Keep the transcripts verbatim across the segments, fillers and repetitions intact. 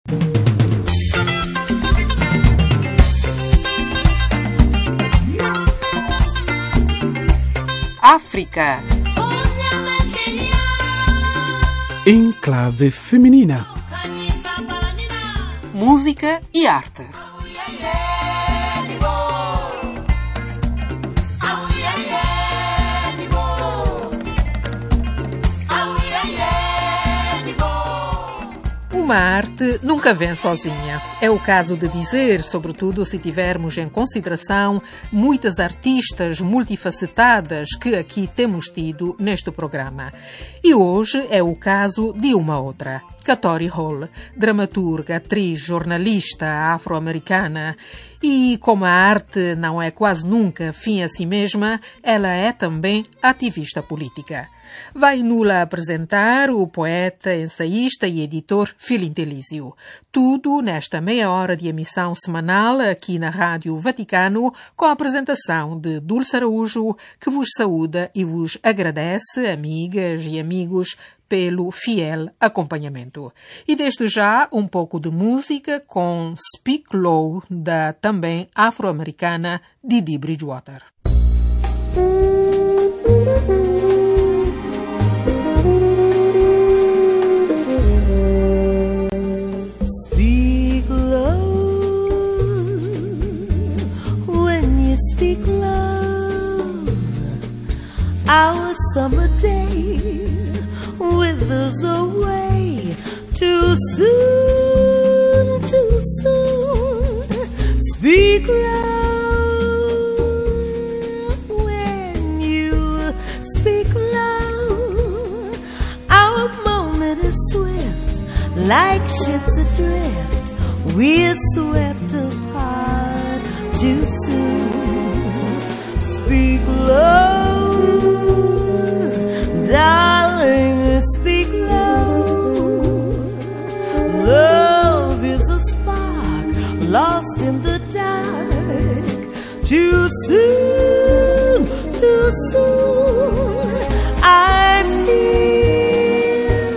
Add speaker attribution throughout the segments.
Speaker 1: África.
Speaker 2: Enclave feminina.
Speaker 1: Música e arte. Uma arte nunca vem sozinha. É o caso de dizer, sobretudo se tivermos em consideração muitas artistas multifacetadas que aqui temos tido neste programa. E hoje é o caso de uma outra. Katori Hall, dramaturga, atriz, jornalista afro-americana. E como a arte não é quase nunca fim a si mesma, ela é também ativista política. Vai nula apresentar o poeta, ensaísta e editor Filintelizio. Tudo nesta meia hora de emissão semanal aqui na Rádio Vaticano, com a apresentação de Dulce Araújo, que vos saúda e vos agradece, amigas e amigos, pelo fiel acompanhamento. E desde já, um pouco de música com Speak Low, da também afro-americana Didi Bridgewater.
Speaker 3: Speak low when you speak low. Our summer day withers away too soon, too soon. Speak low when you speak low. Our moment is swift, like ships adrift. We're swept apart too soon. Speak low, darling, speak low. Love is a spark lost in the dark. Too soon, too soon. I feel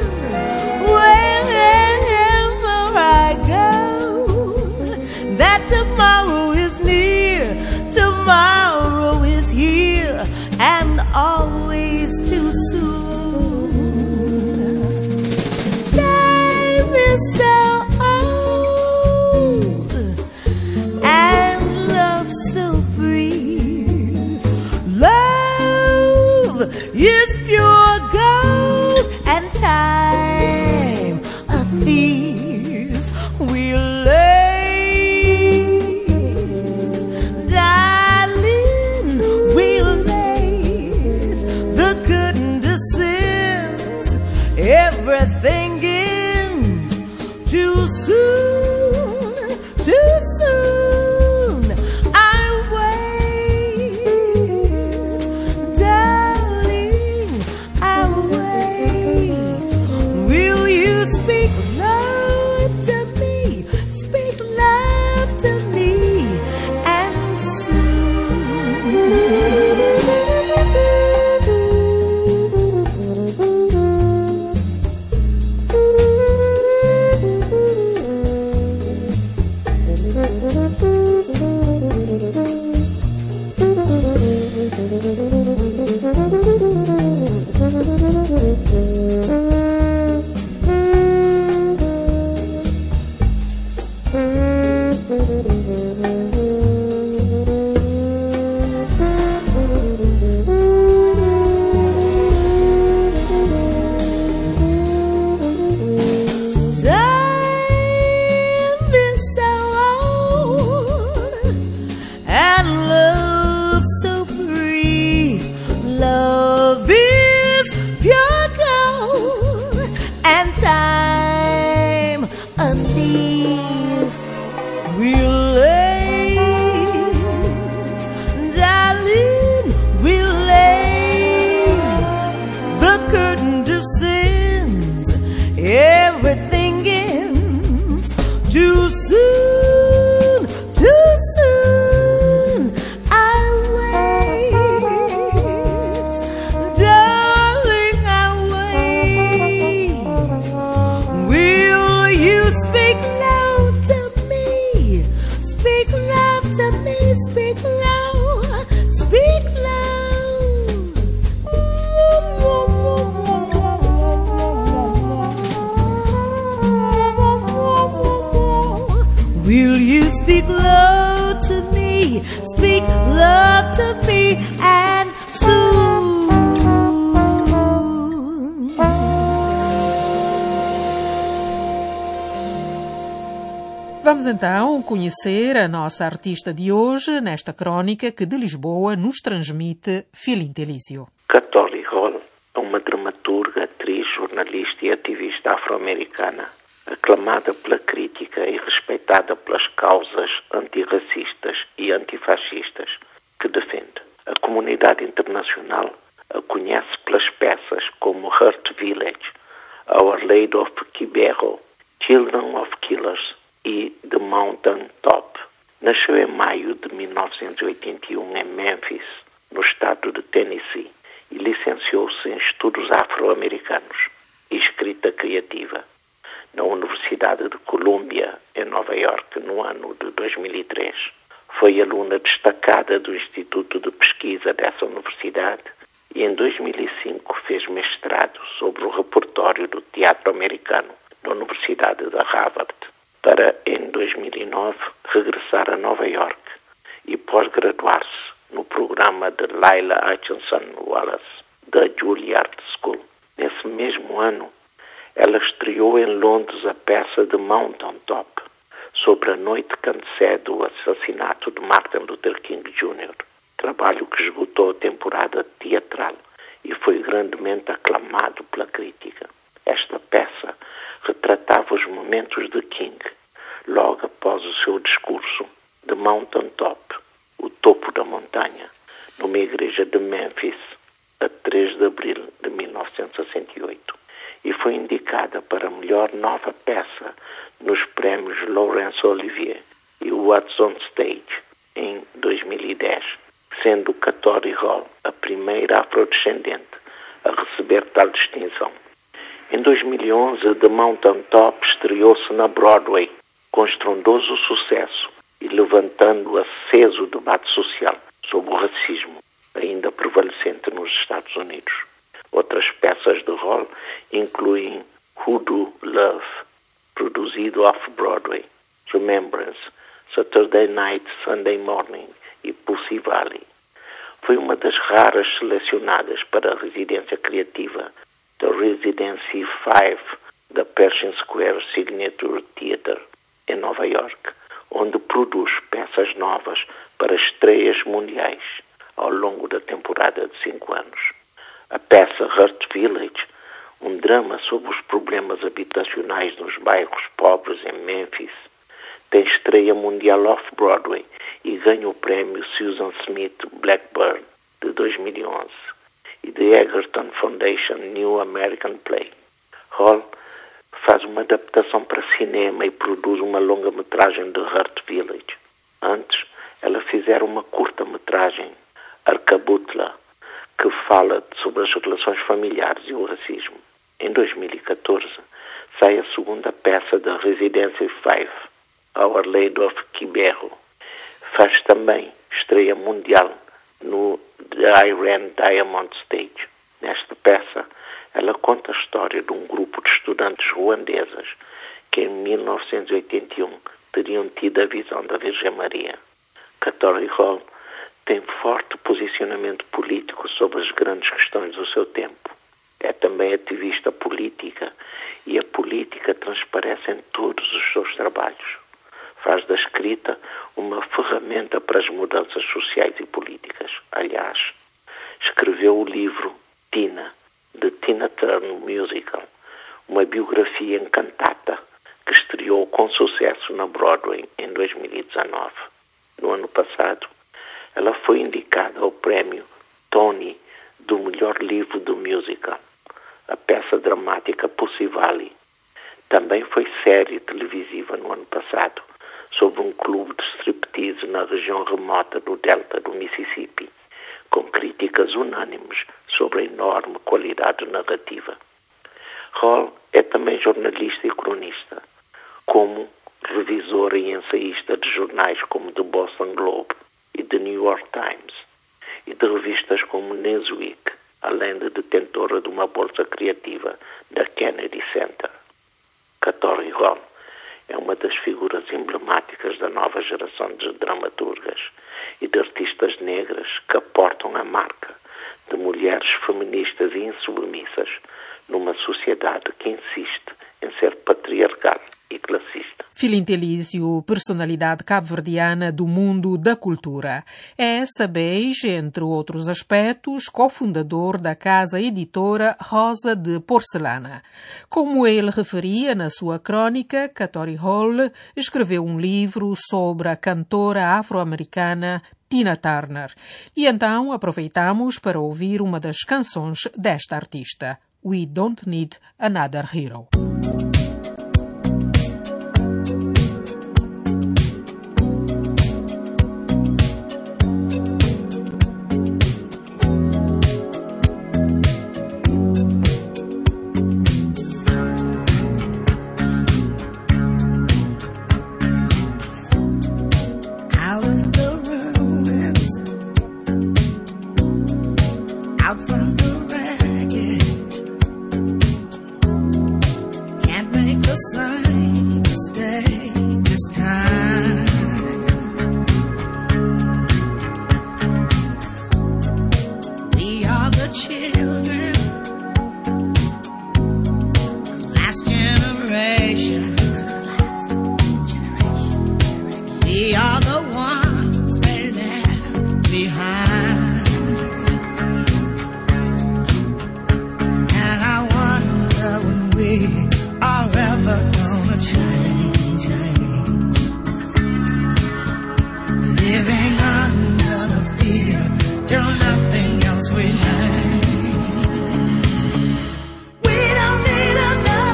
Speaker 3: wherever I go that tomorrow is near, tomorrow is here, and always too soon. Time is so old and love so brief. Love is pure gold and time a thief. We're late, darling, we're late. The curtain descends, everything ends too soon, too soon. I wait, darling, I wait. Will you speak love to me? Speak love to me, and speak loud. speak low to me, speak love to me, and soon.
Speaker 1: Vamos então conhecer a nossa artista de hoje nesta crónica que de Lisboa nos transmite Filinto Elísio.
Speaker 2: Katori Hall é uma dramaturga, atriz, jornalista e ativista afro-americana, aclamada pela crítica e respeitada pelas causas antirracistas e antifascistas que defende. A comunidade internacional a conhece pelas peças como Hurt Village, Our Lady of Kibero, Children of Killers e The Mountain Top. Nasceu em maio de mil novecentos e oitenta e um em Memphis, no estado de Tennessee, e licenciou-se em Estudos Afro-Americanos e Escrita Criativa na Universidade de Columbia, em Nova York, no ano de dois mil e três. Foi aluna destacada do Instituto de Pesquisa dessa universidade e em dois mil e cinco fez mestrado sobre o repertório do teatro americano na Universidade de Harvard, para em dois mil e nove regressar a Nova York e pós-graduar-se no programa de Lila Hutchinson Wallace da Juilliard School. Nesse mesmo ano, ela estreou em Londres a peça The Mountain Top, sobre a noite que antecede o assassinato de Martin Luther King Júnior, trabalho que esgotou a temporada teatral e foi grandemente aclamado pela crítica. Esta peça retratava os momentos de King, logo após o seu discurso The Mountain Top, o topo da montanha, numa igreja de Memphis, a três de abril de mil novecentos e sessenta e oito, e foi indicada para a melhor nova peça nos prémios Laurence Olivier e What's on Stage em dois mil e dez, sendo Katori Hall a primeira afrodescendente a receber tal distinção. Em dois mil e onze, The Mountain Top estreou-se na Broadway, com estrondoso sucesso e levantando aceso debate social sobre o racismo, ainda prevalecente nos Estados Unidos. Outras peças de Hall incluem Hoodoo Love, produzido off-Broadway, Remembrance, Saturday Night, Sunday Morning e Pussy Valley. Foi uma das raras selecionadas para a residência criativa da Residency cinco da Pershing Square Signature Theatre, em Nova York, onde produz peças novas para estreias mundiais ao longo da temporada de cinco anos. A peça Hurt Village, um drama sobre os problemas habitacionais nos bairros pobres em Memphis, tem estreia mundial off-Broadway e ganha o prémio Susan Smith Blackburn de dois mil e onze e The Egerton Foundation New American Play. Hall faz uma adaptação para cinema e produz uma longa-metragem de Hurt Village. Antes, ela fizera uma curta-metragem, Arcabutla, que fala sobre as relações familiares e o racismo. Em dois mil e catorze, sai a segunda peça da Residência cinco, Our Lady of Kibero. Faz também estreia mundial no The Iran Diamond Stage. Nesta peça, ela conta a história de um grupo de estudantes ruandesas que em mil novecentos e oitenta e um teriam tido a visão da Virgem Maria. Katori Hall tem forte posicionamento político sobre as grandes questões do seu tempo. É também ativista política e a política transparece em todos os seus trabalhos. Faz da escrita uma ferramenta para as mudanças sociais e políticas. Aliás, escreveu o livro Tina, The Tina Turner Musical, uma biografia em cantata que estreou com sucesso na Broadway em dois mil e dezanove. No ano passado, ela foi indicada ao prémio Tony do melhor livro do musical, a peça dramática Pussy Valley. Também foi série televisiva no ano passado sobre um clube de striptease na região remota do delta do Mississippi, com críticas unânimes sobre a enorme qualidade narrativa. Hall é também jornalista e cronista, como revisora e ensaísta de jornais como The Boston Globe e The New York Times, e de revistas como Newsweek, além de detentora de uma bolsa criativa da Kennedy Center. Katori Hall É uma das figuras emblemáticas da nova geração de dramaturgas e de artistas negras que aportam a marca de mulheres feministas e insubmissas numa sociedade que insiste em ser patriarcal e classista.
Speaker 1: Filinto Elísio, personalidade cabo-verdiana do mundo da cultura. É essa vez, entre outros aspectos, cofundador da casa editora Rosa de Porcelana. Como ele referia na sua crônica, Katori Hall escreveu um livro sobre a cantora afro-americana Tina Turner. E então aproveitamos para ouvir uma das canções desta artista, We Don't Need Another Hero.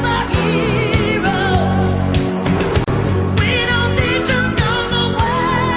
Speaker 3: We don't need to know the way.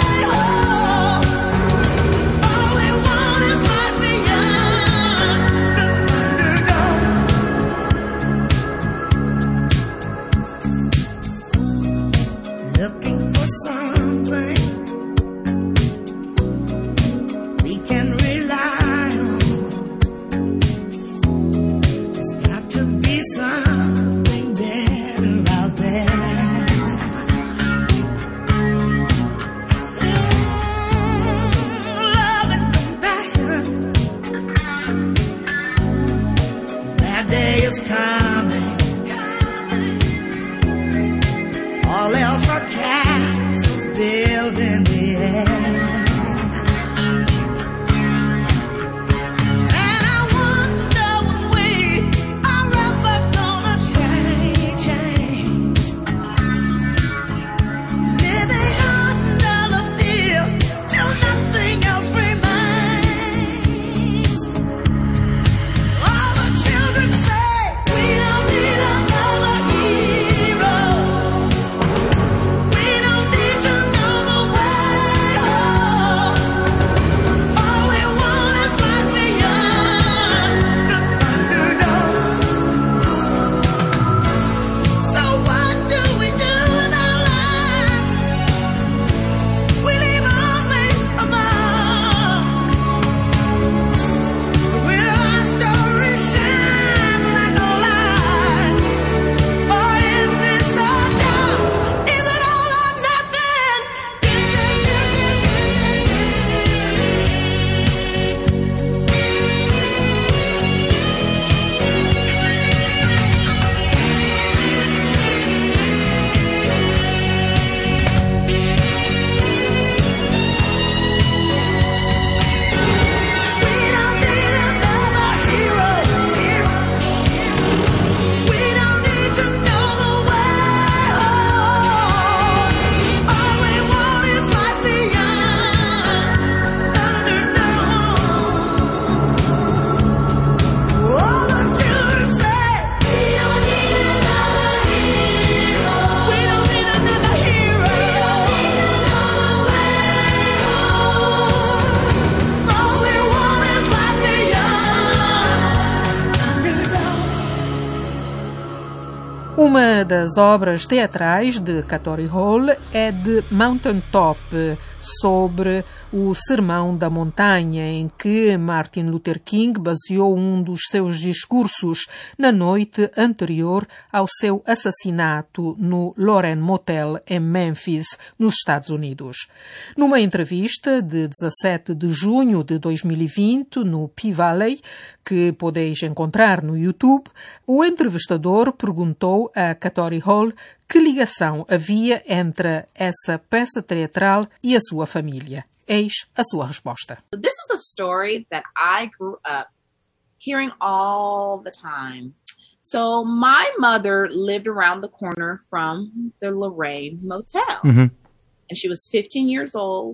Speaker 1: das obras teatrais de Katori Hall é de Mountain Top, sobre o Sermão da Montanha, em que Martin Luther King baseou um dos seus discursos na noite anterior ao seu assassinato no Lorraine Motel, em Memphis, nos Estados Unidos. Numa entrevista de dezassete de junho de dois mil e vinte, no P-Valley, que podeis encontrar no YouTube, o entrevistador perguntou a Katori Hall que ligação havia entre essa peça teatral e a sua família. Eis a sua resposta.
Speaker 4: This is a story that I grew up hearing all the time. So my mother lived around the corner from the Lorraine Motel. Mm-hmm. And she was fifteen years old.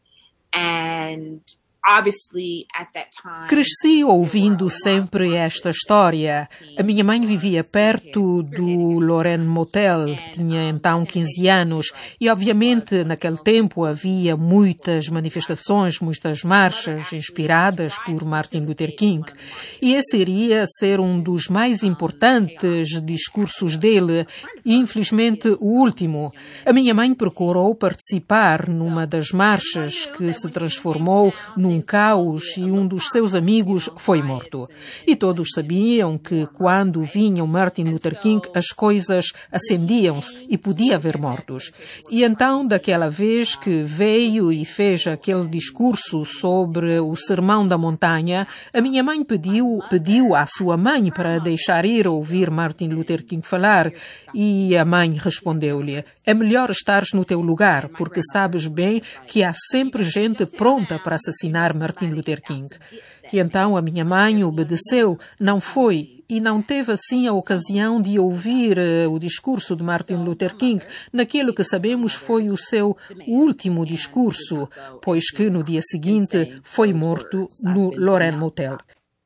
Speaker 4: And obviously, at that time,
Speaker 1: cresci ouvindo sempre esta história. A minha mãe vivia perto do Lorraine Motel, tinha então quinze anos, e obviamente naquele tempo havia muitas manifestações, muitas marchas inspiradas por Martin Luther King. E esse iria ser um dos mais importantes discursos dele, e infelizmente o último. A minha mãe procurou participar numa das marchas que se transformou num um caos, e um dos seus amigos foi morto. E todos sabiam que quando vinha Martin Luther King as coisas acendiam-se e podia haver mortos. E então, daquela vez que veio e fez aquele discurso sobre o Sermão da Montanha, a minha mãe pediu, pediu à sua mãe para deixar ir ouvir Martin Luther King falar, e a mãe respondeu-lhe: é melhor estares no teu lugar, porque sabes bem que há sempre gente pronta para assassinar Martin Luther King. E então a minha mãe obedeceu, não foi, e não teve assim a ocasião de ouvir uh, o discurso de Martin Luther King, naquele que sabemos foi o seu último discurso, pois que no dia seguinte foi morto no Lorraine Motel.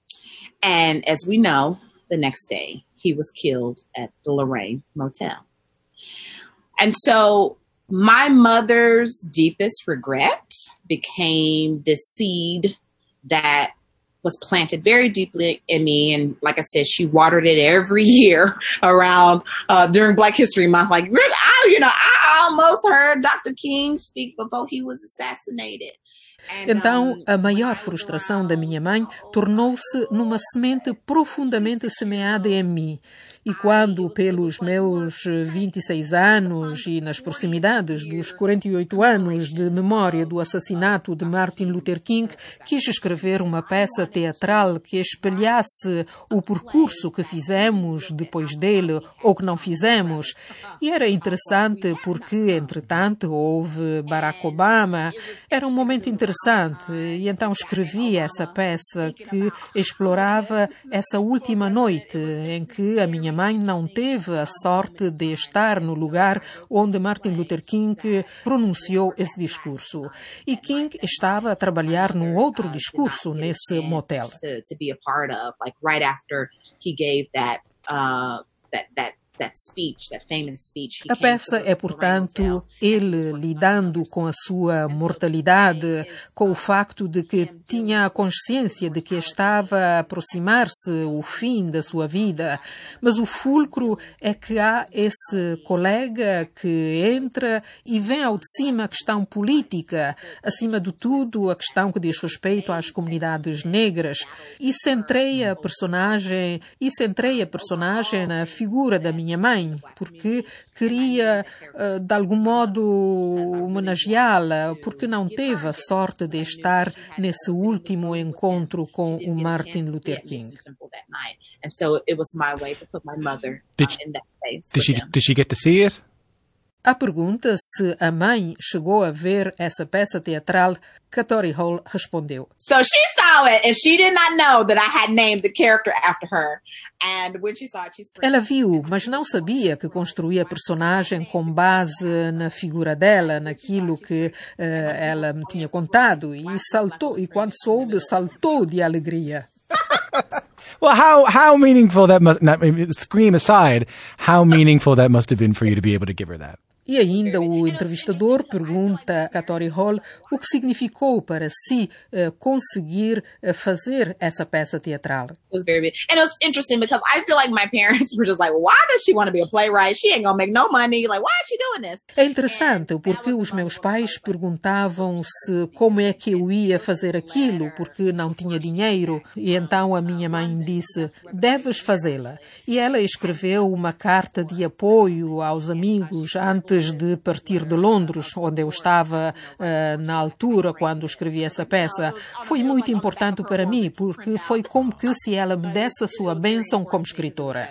Speaker 4: And as we know, the next day he was killed at the Lorraine Motel. And so my mother's deepest regret became this seed that was planted very deeply in me. And like I said, she watered it every year around uh, during Black History Month. Like, I, you know, I almost heard Doctor King speak before he was assassinated.
Speaker 1: Então, a maior frustração da minha mãe tornou-se numa semente profundamente semeada em mim. E quando, pelos meus vinte e seis anos e nas proximidades dos quarenta e oito anos de memória do assassinato de Martin Luther King, quis escrever uma peça teatral que espelhasse o percurso que fizemos depois dele ou que não fizemos. E era interessante porque, entretanto, houve Barack Obama. Era um momento interessante e então escrevi essa peça que explorava essa última noite em que a minha mãe não teve a sorte de estar no lugar onde Martin Luther King pronunciou esse discurso. E King estava a trabalhar num outro discurso nesse motel. A peça é, portanto, ele lidando com a sua mortalidade, com o facto de que tinha a consciência de que estava a aproximar-se o fim da sua vida. Mas o fulcro é que há esse colega que entra e vem ao de cima a questão política, acima de tudo a questão que diz respeito às comunidades negras, e centreia a personagem, e centreia a personagem na figura da minha minha mãe, porque queria, de algum modo, homenageá-la, porque não teve a sorte de estar nesse último encontro com o Martin Luther King.
Speaker 5: Did, did she, did she get to see it?
Speaker 1: À pergunta se a mãe chegou a ver essa peça teatral, Katori Hall respondeu:
Speaker 4: So she saw it and she did not know that I had named the character after her. And when she saw it, she screamed.
Speaker 1: Ela viu, mas não sabia que construía a personagem com base na figura dela, naquilo que uh, ela me tinha contado, e saltou, e quando soube, saltou de alegria.
Speaker 5: Well, how how meaningful that must, not, scream aside, how meaningful that must have been for you to be able to give her that.
Speaker 1: E ainda o entrevistador pergunta a Katori Hall o que significou para si uh, conseguir uh, fazer essa peça teatral.
Speaker 4: It was very big. And it was interesting because I feel like my parents were just like, why does she want to be a playwright? She ain't gonna make no money. Like, why is she doing this?
Speaker 1: É interessante porque os meus pais perguntavam se como é que eu ia fazer aquilo porque não tinha dinheiro. E então a minha mãe disse, deves fazê-la. E ela escreveu uma carta de apoio aos amigos antes de partir de Londres, onde eu estava uh, na altura quando escrevi essa peça. Foi muito importante para mim, porque foi como que se ela me desse a sua bênção como escritora.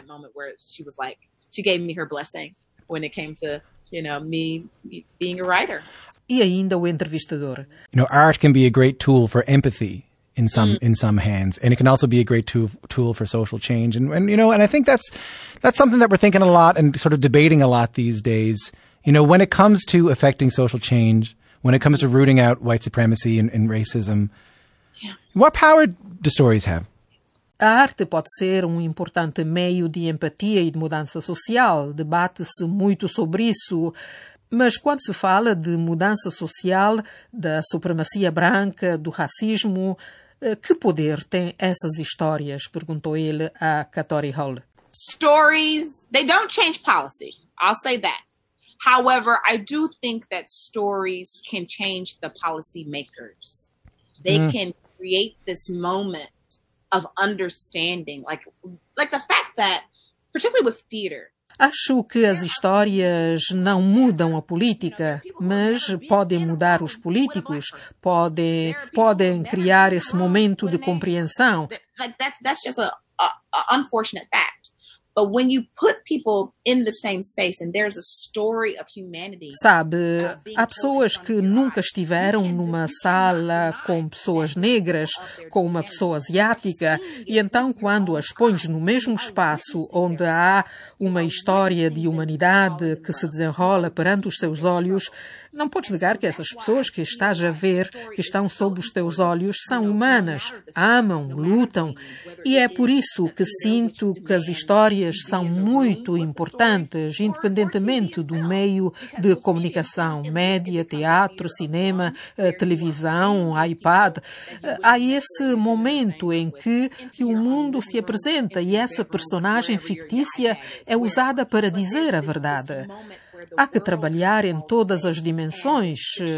Speaker 1: E ainda o entrevistador.
Speaker 5: You know, art can be a great tool for empathy. In some mm. in some hands, and it can also be a great tool tool for social change, and, and you know, and I think that's that's something that we're thinking a lot and sort of debating a lot these days. You know, when it comes to affecting social change, when it comes to rooting out white supremacy and, and racism, yeah. What power do stories have?
Speaker 1: A arte pode ser um importante meio de empatia e de mudança social. Debate-se muito sobre isso. Mas quando se fala de mudança social, da supremacia branca, do racismo, que poder têm essas histórias? Perguntou ele a Katori Hall.
Speaker 4: Stories, they don't change policy. I'll say that. However, I do think that stories can change the policy makers. They mm. can create this moment of understanding, like, like the fact that, particularly with theater,
Speaker 1: Acho que as histórias não mudam a política, mas podem mudar os políticos, podem, podem criar esse momento de compreensão.
Speaker 4: That's just a, a, a unfortunate fact. But when you put people in the same space and there's a story of humanity.
Speaker 1: Sabe, há pessoas que nunca estiveram numa sala com pessoas negras, com uma pessoa asiática, e então quando as pões no mesmo espaço onde há uma história de humanidade que se desenrola perante os seus olhos, não podes negar que essas pessoas que estás a ver, que estão sob os teus olhos, são humanas, amam, lutam. E é por isso que sinto que as histórias são muito importantes, independentemente do meio de comunicação, média, teatro, cinema, televisão, iPad. Há esse momento em que o mundo se apresenta e essa personagem fictícia é usada para dizer a verdade. Há que trabalhar em todas as dimensões.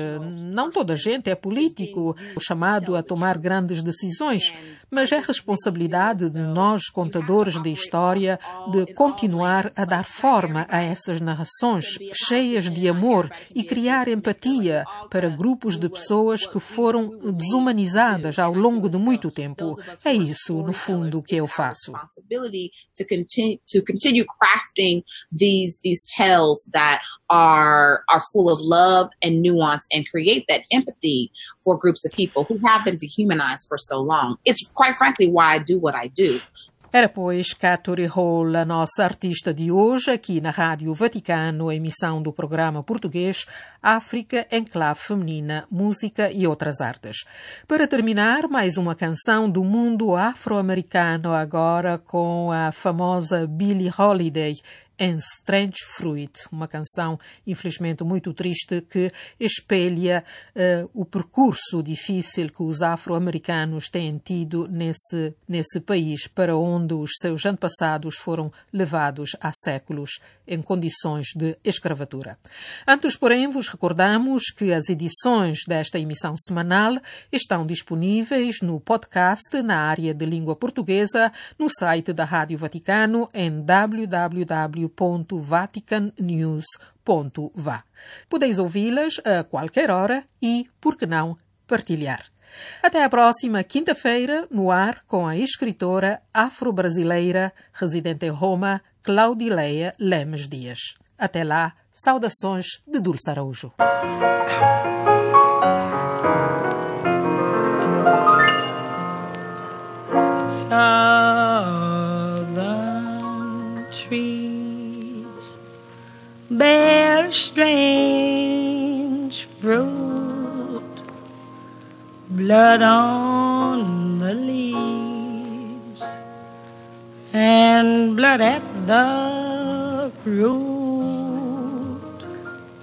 Speaker 1: Não toda a gente é político, chamado a tomar grandes decisões, mas é responsabilidade de nós, contadores de história, de continuar a dar forma a essas narrações cheias de amor e criar empatia para grupos de pessoas que foram desumanizadas ao longo de muito tempo. É isso, no fundo, que eu faço.
Speaker 4: That are are full of love and nuance and create that empathy for groups of people who have been dehumanized for so long. It's quite frankly why I do what I do.
Speaker 1: Era, pois, Katori Hall, a nossa artista de hoje, aqui na Rádio Vaticano, a emissão do programa português África, Enclave Feminina, Música e Outras Artes. Para terminar, mais uma canção do mundo afro-americano, agora com a famosa Billie Holiday, em Strange Fruit, uma canção, infelizmente, muito triste que espelha uh, o percurso difícil que os afro-americanos têm tido nesse, nesse país para onde os seus antepassados foram levados há séculos em condições de escravatura. Antes, porém, vos recordamos que as edições desta emissão semanal estão disponíveis no podcast na área de língua portuguesa no site da Rádio Vaticano em w w w ponto vatican news ponto v a. Podeis ouvi-las a qualquer hora e, por que não, partilhar. Até a próxima quinta-feira, no ar com a escritora afro-brasileira residente em Roma, Claudileia Lemes Dias. Até lá, saudações de Dulce Araújo.
Speaker 3: Southern trees bear strange fruit, blood on the leaves and blood at the root.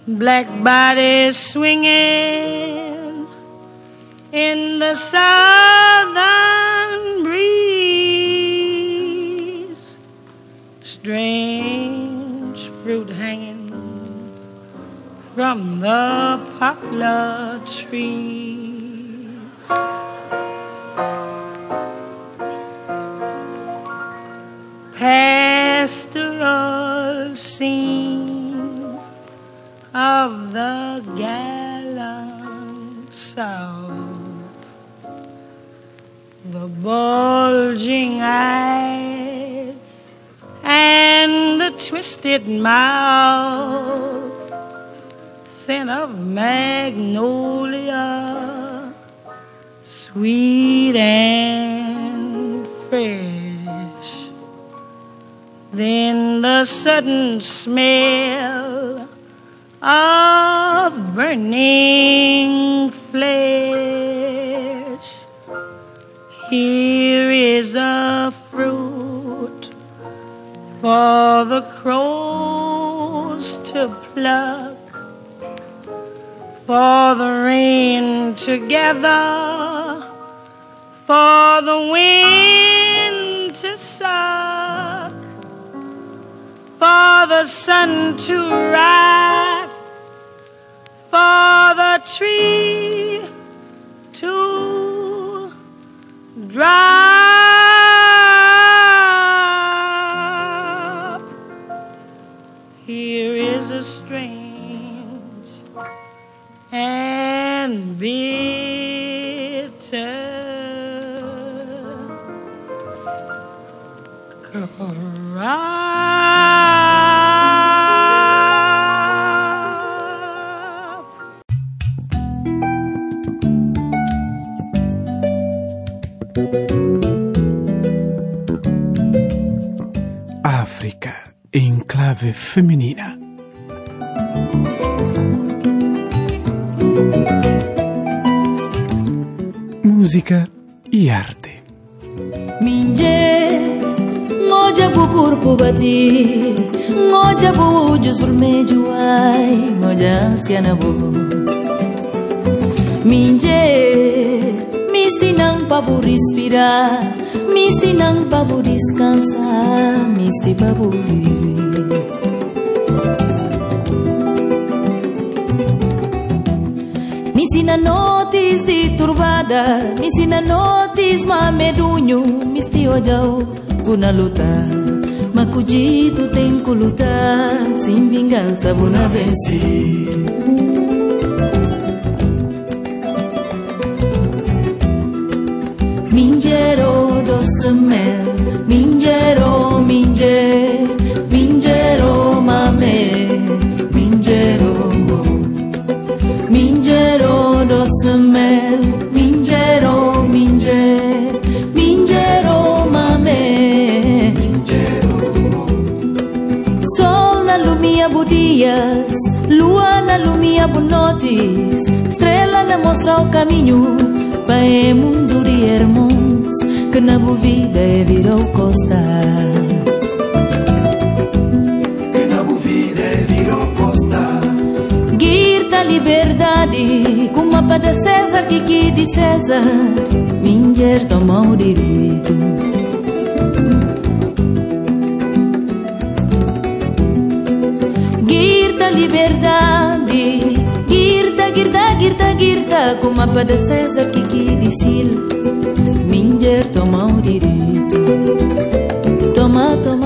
Speaker 3: black bodies swinging in the southern breeze, strange fruit hanging from the poplar trees. Pastoral scene of the gallant South, the bulging eyes and the twisted mouth, scent of magnolia, sweet and fresh. Then the sudden smell of burning flesh. Here is a fruit for the crows to pluck, for the rain to gather, for the wind to suck, for the sun to rise, for the tree to drop. Here is a strange and bitter cry.
Speaker 6: Africa in clave femminina. Musica e arte.
Speaker 3: Minje, ngoja bu corpo bati, ngoja bu ujus vermelho ai, ngoja ansiana bu. Minje, misti nang pabu respirar, misti nang pabu descansar, misti pabu viver. Misi na notis de turbada, misi na notis ma medunho, misti ojau buna luta, macudito tem que lutar, sem vingança buna vencer. Mingero doce mel, mingero, minge, mingero mame, mingero, mingero doce mel, mingero, minge, mingero mame, mingero. Sol na lumia budias, lua na lumia bunotis, estrela na mostra o caminho. É mundo de irmãos que na boa vida é virou costa,
Speaker 7: que na boa vida é virou costa.
Speaker 3: Guirda liberdade com mapa de César que que de César Minger toma o direito. Guirda liberdade, guirda, guirda, guirda, guirda, com mapa de César que que dizil, Minger toma o direito. Toma, toma